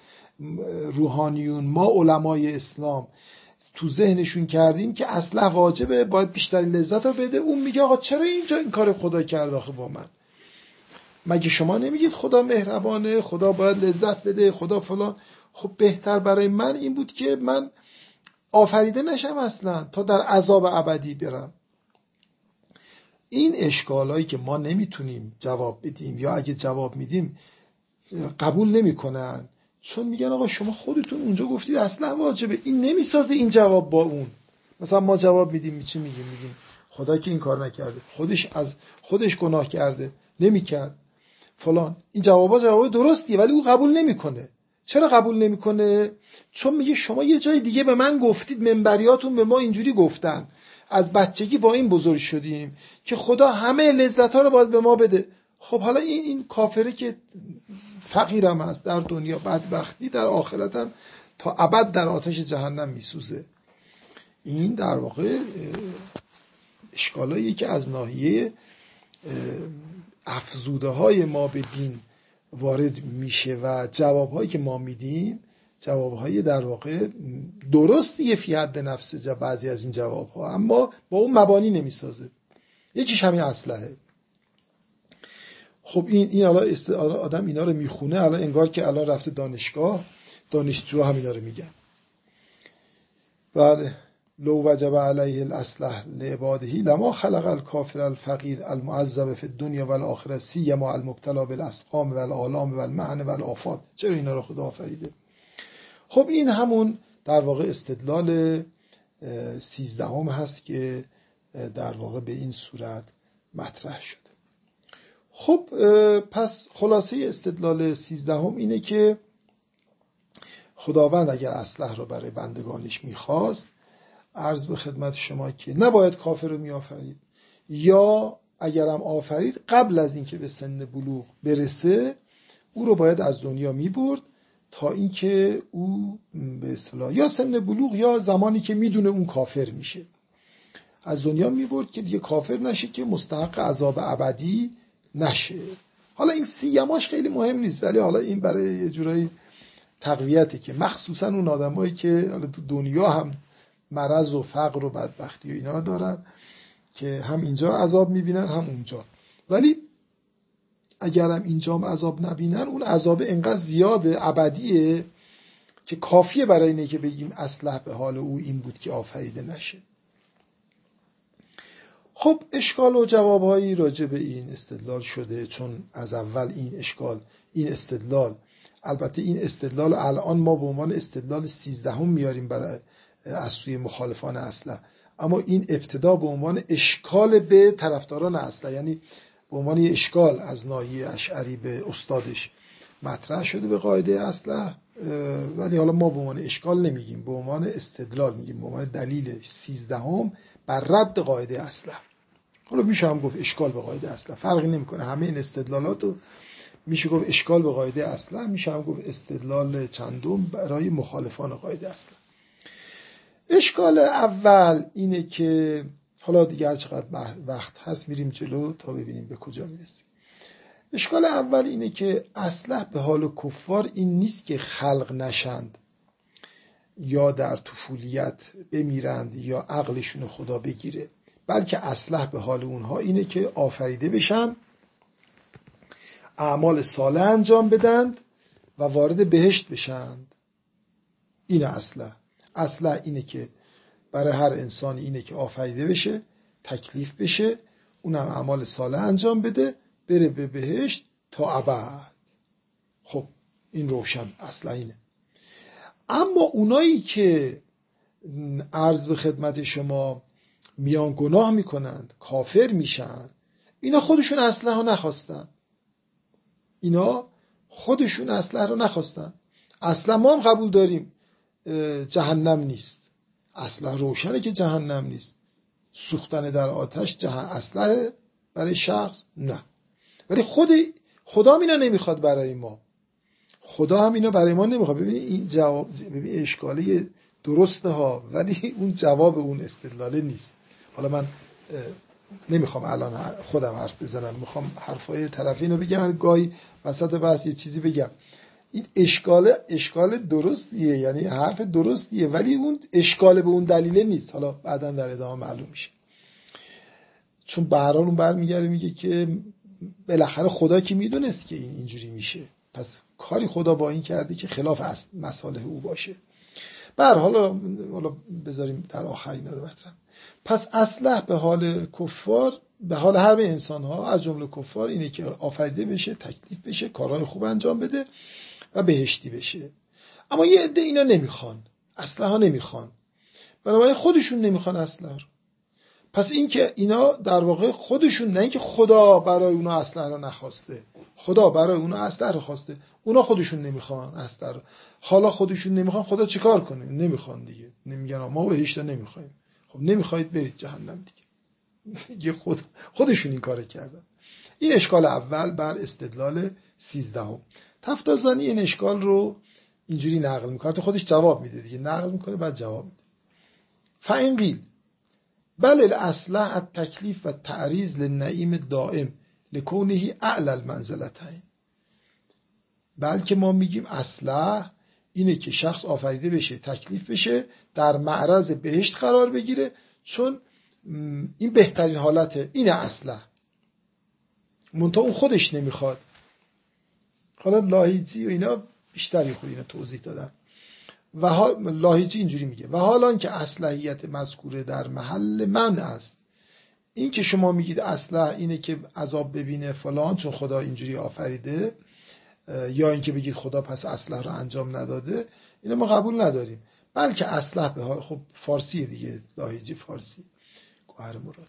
روحانیون، ما علمای اسلام تو ذهنشون کردیم که اصلا واجبه، باید بیشترین لذت رو بده. اون میگه آقا چرا اینجا این کار خدا کرد آخه با من؟ مگه شما نمیگید خدا مهربانه، خدا باید لذت بده، خدا فلان؟ خب بهتر برای من این بود که من آفریده نشم اصلا تا در عذاب ابدی برم. این اشکالایی که ما نمیتونیم جواب بدیم یا اگه جواب میدیم قبول نمیکنن، چون میگن آقا شما خودتون اونجا گفتید اصلا واجبه، این نمیسازه این جواب با اون. مثلا ما جواب میدیم چی میگیم خدا که این کار نکرده، خودش گناه کرده، نمیکرد فلان. این جواب درستیه ولی او قبول نمیکنه. چرا قبول نمیکنه؟ چون میگه شما یه جای دیگه به من گفتید، منبریاتون به ما اینجوری گفتن، از بچگی با این بزرگ شدیم که خدا همه لذت‌ها رو باید به ما بده. خب حالا این کافره که فقیرم هست در دنیا، بدبختی در آخرت هم تا ابد در آتش جهنم میسوزه. این در واقع اشکالایی که از ناحیه افزوده های ما به دین وارد میشه و جوابهایی که ما میدیم جوابهای در واقع درستیه فی حد نفس بعضی از این جوابها، اما با اون مبانی نمیسازه. یکیش همین اسلحه. خب این حالا آدم اینا رو میخونه، الان انگار که الان رفته دانشگاه، دانشجو هم اینا رو میگن. بله لو وجب علیه الاسلح لعبادهی لما خلق الکافر الفقیر المعذب فی الدنیا و الاخره سیما المبتلا بالاسقام و الآلام و المحن و الآفات. چرا اینا رو خدا آفریده؟ خب این همون در واقع استدلال 13 هست که در واقع به این صورت مطرح شده. خب پس خلاصه استدلال 13 اینه که خداوند اگر اصلح رو برای بندگانش میخواست، عرض به خدمت شما که نباید کافر رو میآفرید، یا اگرم آفرید قبل از اینکه به سن بلوغ برسه او رو باید از دنیا میبرد تا اینکه او به اصطلاح یا سن بلوغ یا زمانی که میدونه اون کافر میشه از دنیا میبرد که دیگه کافر نشه، که مستحق عذاب ابدی نشه. حالا این سیماش خیلی مهم نیست، ولی حالا این برای یه جورایی تقویته که مخصوصا اون آدمایی که حالا تو دنیا هم مرض و فقر و بدبختی و اینا دارن که هم اینجا عذاب میبینن هم اونجا، ولی اگرم اینجا هم عذاب نبینن اون عذاب انقدر زیاده ابدیه که کافیه برای اینه که بگیم اصلح به حال او این بود که آفریده نشه. خب اشکال و جوابهایی راجع به این استدلال شده، چون از اول این استدلال، البته این استدلال الان ما به عنوان استدلال 13 میاریم برای از سوی مخالفان اصله، اما این ابتدا به عنوان اشکال به طرفداران اصله، یعنی به عنوان یه اشکال از ناحیه اشعری به استادش مطرح شده به قاعده اصله، ولی حالا ما به عنوان اشکال نمیگیم، به عنوان استدلال میگیم، به عنوان دلیل 13 بر رد قاعده اصله. حالا میشه هم گفت اشکال به قاعده اصله، فرقی نمیکنه، همه این استدلالاتو میشه گفت اشکال به قاعده اصله، میشه هم گفت استدلال چندم برای مخالفان قاعده اصله. اشکال اول اینه که حالا دیگر چقدر وقت هست میریم جلو تا ببینیم به کجا میرسیم. اشکال اول اینه که اصلح به حال کفار این نیست که خلق نشند یا در طفولیت بمیرند یا عقلشون خدا بگیره، بلکه اصلح به حال اونها اینه که آفریده بشن، اعمال صالح انجام بدند و وارد بهشت بشند. این اصلح اینه که برای هر انسانی اینه که آفریده بشه، تکلیف بشه، اونم اعمال صالح انجام بده، بره به بهشت تا ابد. خب این روشن اصلا اینه. اما اونایی که عرض به خدمت شما میان گناه میکنند، کافر میشن، اینا خودشون اصلح رو نخواستن، اصلا ما هم قبول داریم جهنم نیست، اصلا روشنه که جهنم نیست، سوختن در آتش اصلا برای شخص نه، ولی خدا هم اینا نمیخواد برای ما، خدا هم اینا برای ما نمیخواد. ببینید این جواب، ببینید اشکاله درسته ها، ولی اون جواب اون استدلاله نیست. حالا من نمیخوام الان خودم حرف بزنم، میخوام حرفای طرفین رو بگم، گاهی وسط بحث یه چیزی بگم. این اشکال درستیه، یعنی حرف درستیه، ولی اون اشکال به اون دلیله نیست. حالا بعداً در ادامه معلوم میشه. چون به هر حال اون برمیگره میگه که بالاخره خدا که میدونست که این اینجوری میشه، پس کاری خدا با این کرده که خلاف مصالح او باشه. به هر حال حالا بذاریم در آخر اینا رو مطرح. پس اصلح به حال کفار، به حال هر انسان ها از جمله کفار اینه که آفریده بشه، تکلیف بشه، کارهای خوب انجام بده و بهشتی بشه. اما یه عده اینا نمیخوان، اصلح ها نمیخوان، بنابراین خودشون نمیخوان اصلح رو. پس این که اینا در واقع خودشون، نه اینکه خدا برای اونا اصلح رو نخواسته، خدا برای اونا اصلح رو خواسته، اونا خودشون نمیخوان اصلح رو. حالا خودشون نمیخوان، خدا چیکار کنه؟ نمیخوان دیگه، نمیگن ما بهشت نمیخوایم. خب نمیخواید برید جهنم دیگه خودشون این کارو کردن. این اشکال اول بر استدلال 13. تفتازانی این اشکال رو اینجوری نقل میکنه، تو خودش جواب میده دیگه، نقل میکنه بعد جواب میده. فإن قیل بل الاصلح التکلیف و تعریض للنعیم دائم لکونه اعلی المنزلتین، بلکه ما میگیم اصلح اینه که شخص آفریده بشه، تکلیف بشه، در معرض بهشت قرار بگیره، چون این بهترین حالته، اینه اصلح. منتها اون خودش نمیخواد. حالا لاهیجی و اینا بیشتری خود اینا توضیح دادن. و لاهیجی اینجوری میگه و حالا که اصلحیت مذکوره در محل من است، این که شما میگید اصلح اینه که عذاب ببینه فلان چون خدا اینجوری آفریده، یا اینکه بگید خدا پس اصلح رو انجام نداده، اینو ما قبول نداریم. بلکه اصلح به حال، خب فارسی دیگه، لاهیجی فارسی، گوهر مراد.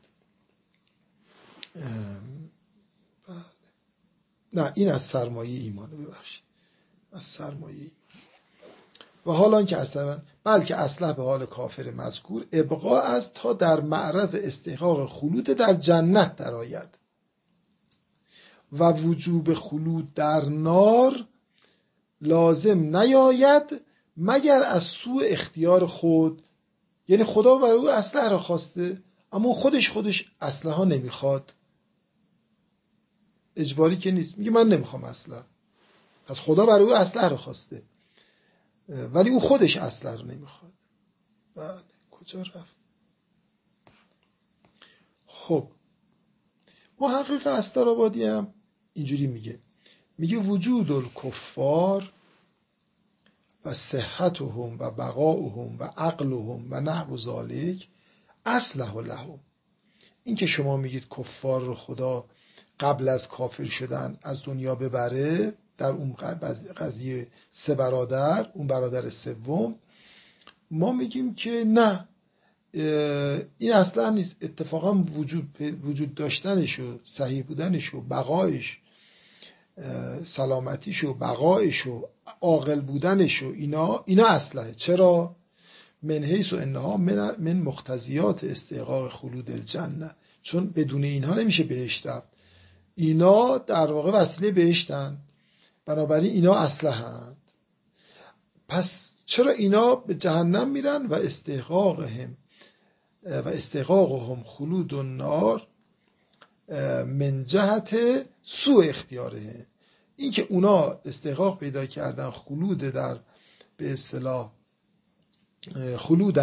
نه این از سرمایه ایمانه، ببخشید، از سرمایه ایمان. و حالا که اصلا بلکه اصلح به حال کافر مذکور ابقا است تا در معرض استحقاق خلود در جنت درآید و وجوب خلود در نار لازم نیاید مگر از سوء اختیار خود. یعنی خدا برای او اصلح را خواسته، اما خودش اصلح ها نمیخواد، اجباری که نیست، میگه من نمیخوام اصلح، پس خدا برای او اصلح را خواسته ولی او خودش اصلح رو نمیخواد. بله کجا رفت؟ خب محقق استرآبادی هم اینجوری میگه وجود الکفار و صحتهم و بقاؤهم و عقلهم و نحو ذالک اصلح لهم. این که شما میگید کفار رو خدا قبل از کافر شدن از دنیا ببره، در اون قضیه 3 برادر، اون برادر سوم، ما میگیم که نه، این اصلا نیست. اتفاقا وجود داشتنش و صحیح بودنش و بقایش، سلامتیش و بقایش و عاقل بودنش و اینا اصله. چرا؟ من حیث و انها من مقتضیات استحقاق خلود الجنه، چون بدون اینها نمیشه بهشت رفت. اینا در واقع وسیله بهشتن، بنابراین اینا اصله‌اند. پس چرا اینا به جهنم میرن و استحقاقهم خلود النار من جهت سوء اختیاره. این که اونا استحقاق پیدا کردن خلود در به اصطلاح خلود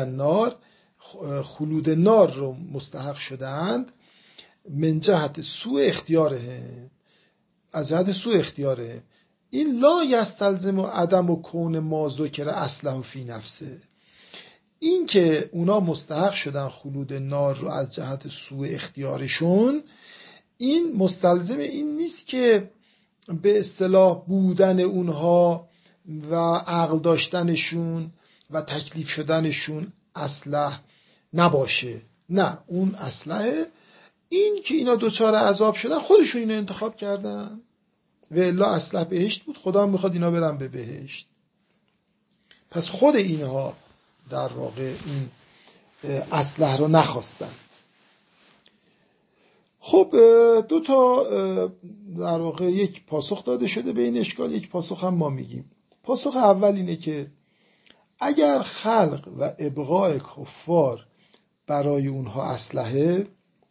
نار رو مستحق شدند من جهت سوء اختیاره، از جهت سوء اختیاره. این لا یستلزم و عدم و کون ما ذکر اصله فی نفسه. این که اونا مستحق شدن خلود نار رو از جهت سوء اختیارشون، این مستلزم این نیست که به اصطلاح بودن اونها و عقل داشتنشون و تکلیف شدنشون اصلح نباشه. نه، اون اصلحه. این که اینا دوچار عذاب شدن خودشون اینو انتخاب کردن و الا اصلح بهشت بود، خدا هم میخواد اینا برن به بهشت. پس خود اینها در واقع این اصلح رو نخواستن. خب 2 تا در واقع یک پاسخ داده شده به این اشکال، یک پاسخ هم ما میگیم. پاسخ اول اینه که اگر خلق و ابقاء کفار برای اونها اصلحه،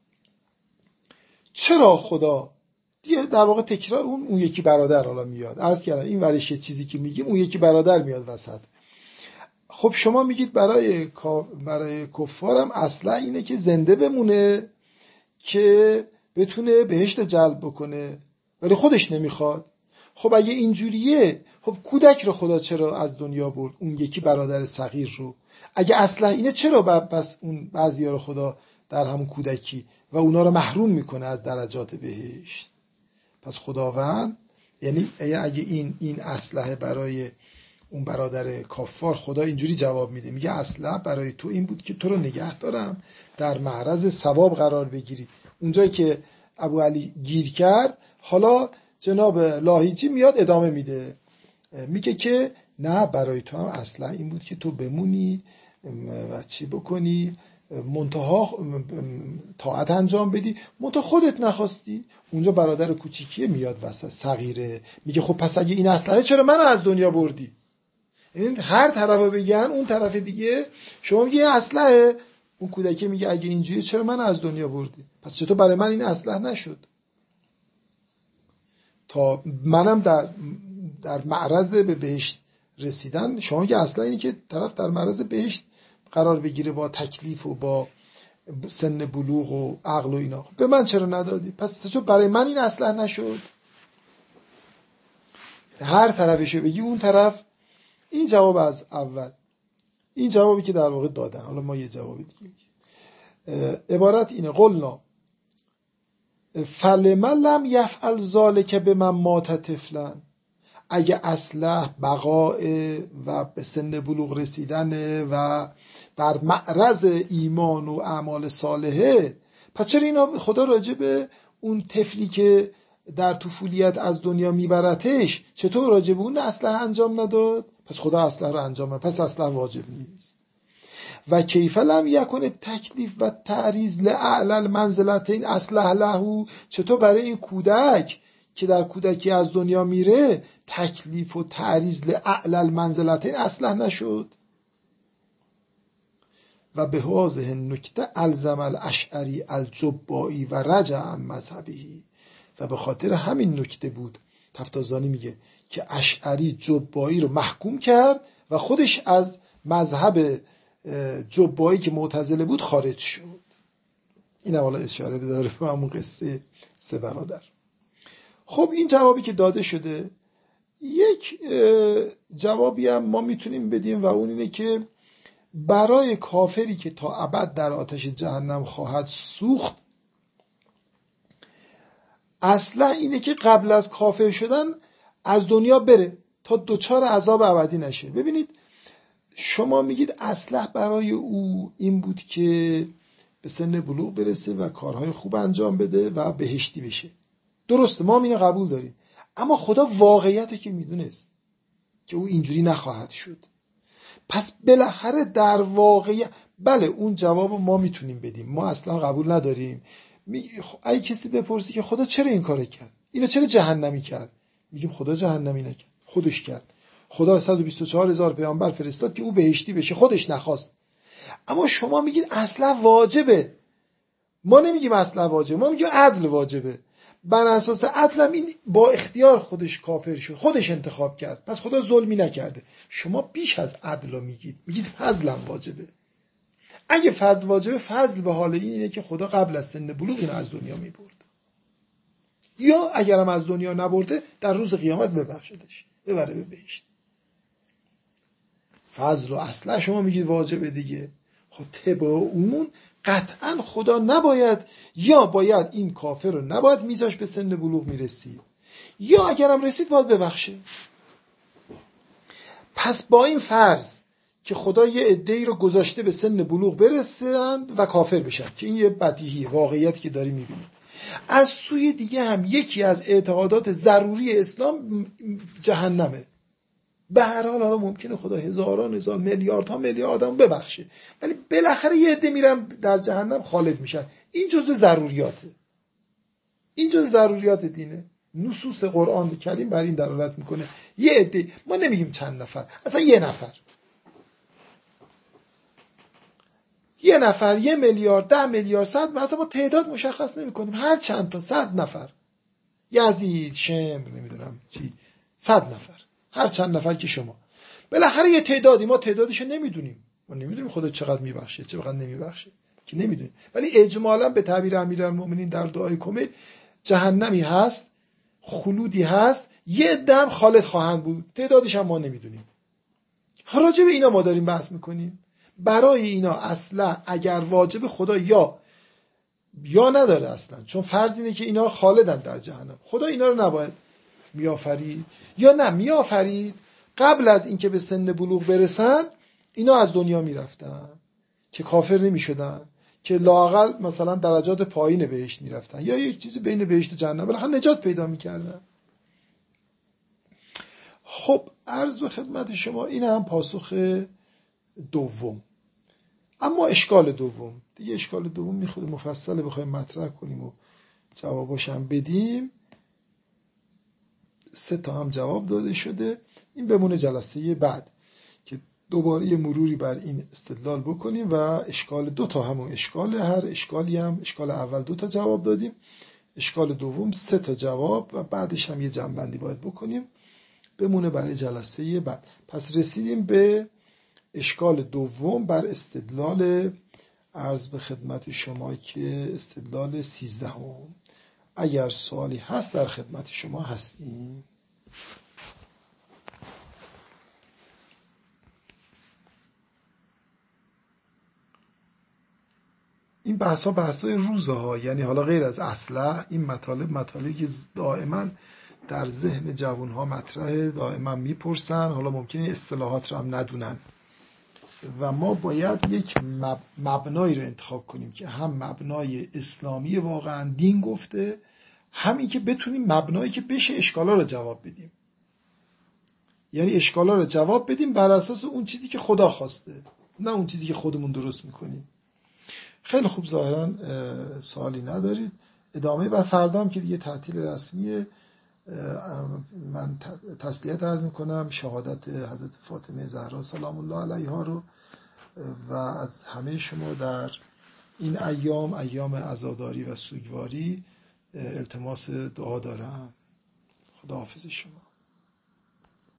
چرا خدا دیگه در واقع تکرار اون یکی برادر حالا میاد. عرض کردم این ورش چیزی که میگیم اون یکی برادر میاد وسط. خب شما میگید برای کفارم اصلا اینه که زنده بمونه که بتونه بهشت جلب بکنه، ولی خودش نمیخواد. خب اگه اینجوریه، خب کودک رو خدا چرا از دنیا برد، اون یکی برادر صغیر رو؟ اگه اصلا اینه چرا بس اون بعضیا رو خدا در همون کودکی و اونا رو محروم میکنه از درجات بهشت؟ پس خداوند یعنی اگه این اصلحه برای اون برادر کافار، خدا اینجوری جواب میده، میگه اصلحه برای تو این بود که تو رو نگه دارم در معرض ثواب قرار بگیری. اونجایی که ابو علی گیر کرد، حالا جناب لاهیجی میاد ادامه میده، میگه که نه، برای تو هم اصلا این بود که تو بمونی و چی بکنی، منتها طاعت انجام بدی، منتها خودت نخواستی. اونجا برادر کوچیکیه میاد وسط، صغیره، میگه خب پس اگه این اصلحه چرا منو از دنیا بردی؟ این هر طرفو بگن، اون طرف دیگه شما میگی اصلحه، اون کودکی میگه اگه اینجوریه چرا منو از دنیا بردی؟ پس چطور برای من این اصلح نشد تا منم در معرض به بهشت رسیدن؟ شما میگه اصلا اینی که طرف در معرض بهشت قرار بگیره با تکلیف و با سن بلوغ و عقل و اینا. به من چرا ندادی؟ پس چطور برای من این اصلح نشد؟ هر طرفشو بگی اون طرف. این جواب از اول، این جوابی که در واقع دادن. حالا ما یه جواب دیگه میگیم. عبارت اینه: قلنا فلما لم یفعل ذلک بمن مات طفلا. اگه اصلح بقاء و به سن بلوغ رسیدن و در معرض ایمان و اعمال صالحه، پس چرا اینا خدا راجع به اون طفلی که در طفولیت از دنیا میبرتش چطور راجع به اون اصلح انجام نداد؟ پس خدا اصلح رو انجام نداد، پس اصلح واجب نیست. و کیف لم یکن تکلیف و تعریض لاعلی المنزلتین اصلح له. چطور برای این کودک که در کودکی از دنیا میره تکلیف و تعریض لاعلی المنزلتین اصلح نشد؟ و به هذه نکته الزم الاشعری الجبائی و رجع عن مذهبی. و به خاطر همین نکته بود تفتازانی میگه که اشعری جبائی رو محکوم کرد و خودش از مذهب جبائی که معتزله بود خارج شد. این حالا اشاره داره به همون قصه 3 برادر. خب این جوابی که داده شده، یک جوابی هم ما میتونیم بدیم و اون اینه که برای کافری که تا ابد در آتش جهنم خواهد سوخت اصلح اینه که قبل از کافر شدن از دنیا بره تا دچار عذاب ابدی نشه. ببینید شما میگید اصلح برای او این بود که به سن بلوغ برسه و کارهای خوب انجام بده و بهشتی بشه. درسته، ما اینو قبول داریم، اما خدا واقعیت که میدونست که او اینجوری نخواهد شد. پس بالاخره در واقع بله اون جواب ما میتونیم بدیم، ما اصلا قبول نداریم. اگه کسی بپرسی که خدا چرا این کارو کرد، اینو چرا جهنمی کرد، میگیم خدا جهنمی نکرد، خودش کرد. خدا 124,000 پیامبر فرستاد که او بهشتی بشه، خودش نخواست. اما شما میگید اصلا واجبه. ما نمیگیم اصلا واجبه، ما میگیم عدل واجبه. بر اساس عدلم این با اختیار خودش کافر شد، خودش انتخاب کرد، پس خدا ظلمی نکرده. شما بیش از عدل میگید فضلم واجبه. اگه فضل واجبه، فضل به حال اینه که خدا قبل از سن بلوغ اینو از دنیا میبرد، یا اگرم از دنیا نبرده در روز قیامت ببخشدش، ببره به بهشت. فضل و اصلا شما میگید واجبه دیگه. خب طبع اون قطعا خدا نباید، یا باید این کافر رو نباید میذاش به سن بلوغ میرسید، یا اگرم رسید باید ببخشه. پس با این فرض که خدا یه عده‌ای رو گذاشته به سن بلوغ برسند و کافر بشن، که این یه بدیهیه، واقعیت که داری میبینیم. از سوی دیگه هم یکی از اعتقادات ضروری اسلام جهنمه. به هر حال حالا ممکنه خدا هزاران هزار میلیاردها میلیارد آدم ببخشه، ولی بالاخره یه عده میرن در جهنم خالد میشن. این جزء ضروریاته، این جزء ضروریات دینه. نصوص قرآن کریم بر این دلالت میکنه. یه عده، ما نمیگیم چند نفر، اصلا یه نفر، یه نفر، 1 میلیارد، 10 میلیارد، 100، مثلا ما تعداد مشخص نمیکنیم، هر چند تا 100 نفر، یزید، شمر، نمیدونم چی، 100 نفر، هر چند نفر که شما، بالاخره یه تعدادی، ما تعدادش نمیدونیم، ما نمیدونیم خدا چقدر میبخشه چقدر نمیبخشه که نمیدونیم، ولی اجمالا به تعبیر امیرالمومنین در دعای کمیل جهنمی هست، خلودی هست، یه دم خالد خواهند بود، تعدادش هم ما نمیدونیم. راجع به اینا ما داریم بحث میکنیم. برای اینا اصلا اگر واجب خدا یا نداره اصلا، چون فرض اینه که اینا خالدن در جهنم، خدا اینا رو نباید میآفرید، یا نه میآفرید قبل از اینکه به سن بلوغ برسن اینا از دنیا میرفتن که کافر نمیشدن، که لااقل مثلا درجات پایین بهشت میرفتن یا یک چیزی بین بهشت و جهنم، بالاخره نجات پیدا میکردن. خب عرض به خدمت شما این هم پاسخ دوم. اما اشکال دوم دیگه، اشکال دوم میخواد مفصل بخوایم مطرح کنیم و جواباش هم بدیم. 3 تا هم جواب داده شده، این بمونه جلسه بعد که دوباره یه مروری بر این استدلال بکنیم و اشکال 2 تا همون اشکال، هر اشکالی هم اشکال اول 2 تا جواب دادیم، اشکال دوم 3 تا جواب و بعدش هم یه جمع‌بندی باید بکنیم، بمونه برای جلسه بعد. پس رسیدیم به اشکال دوم بر استدلال، عرض به خدمت شما که استدلال 13. اگر سوالی هست در خدمت شما هستیم. این بحث‌های روزه ها، یعنی حالا غیر از اصلا این مطالبی که دائما در ذهن جوانها مطرحه، دائما میپرسن، حالا ممکنه اصطلاحات رو هم ندونن و ما باید یک مبنایی رو انتخاب کنیم که هم مبنای اسلامی واقعا دین گفته، همین که بتونیم مبنایی که بشه اشکالا رو جواب بدیم، یعنی اشکالا رو جواب بدیم بر اساس اون چیزی که خدا خواسته، نه اون چیزی که خودمون درست میکنیم. خیلی خوب، ظاهرا سوالی ندارید. ادامه و فردا هم که دیگه تعطیل رسمیه، من تسلیت عرض میکنم، شهادت حضرت فاطمه زهرا سلام الله علیها رو و از همه شما در این ایام عزاداری و سوگواری التماس دعا دارم. خداحافظ شما.